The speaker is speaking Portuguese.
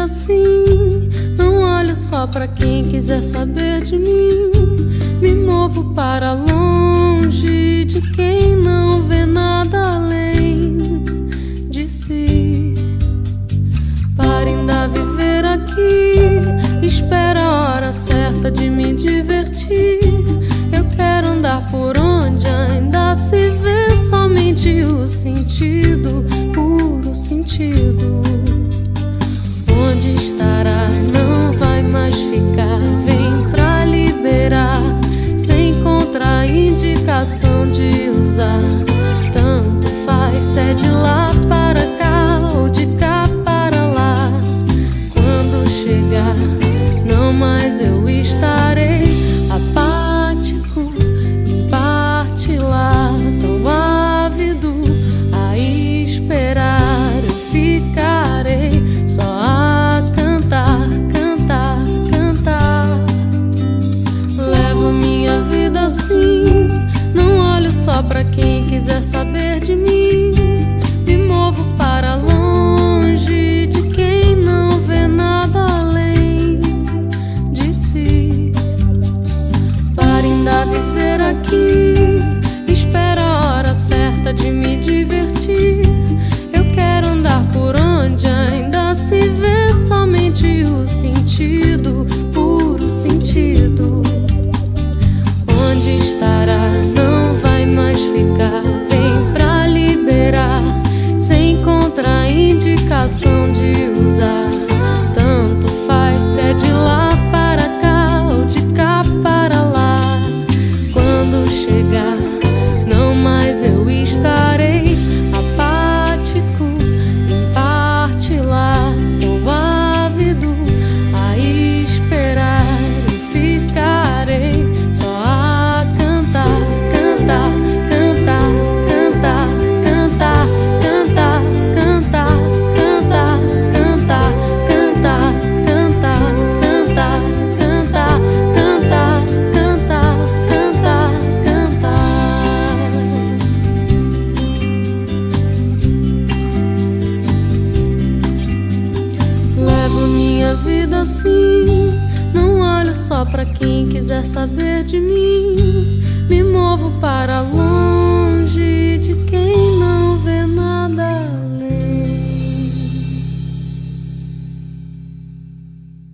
assim. Não olho só pra quem quiser saber de mim. Me movo para longe de quem não vê nada além de si. Para ainda viver aqui, espera a hora certa de me divertir. Eu quero andar por onde ainda se vê somente o sentido, puro sentido. Onde estará? Não vai mais ficar. Vem pra liberar, sem contraindicação de usar. Tanto faz se é de lá para cá ou de cá para lá. Quando chegar, não mais eu estarei apático, em parte lá, tão ávido a esperar. Eu ficarei só a cantar, cantar, cantar. Levo minha vida assim, não olho só pra quem quiser saber de mim. Me movo para longe de quem não vê nada além de si. Para ainda viver aqui, espera a hora certa de me divertir. Eu quero andar por onde ainda se vê somente o sentido, puro sentido. Onde estará? Não vai mais ficar. Vem pra liberar, sem contraindicação de usar. Tanto faz se é de lá para cá ou de cá para lá. Quando chegar, não mais eu estarei apático, em parte lá, tão ávido a esperar. Eu ficarei só a cantar, cantar, cantar, cantar, cantar, cantar, cantar, cantar, cantar, cantar, cantar, cantar, cantar, cantar, cantar, cantar, Levo minha vida assim, não olho só pra quem quiser saber de mim. Me movo para longe de quem não vê nada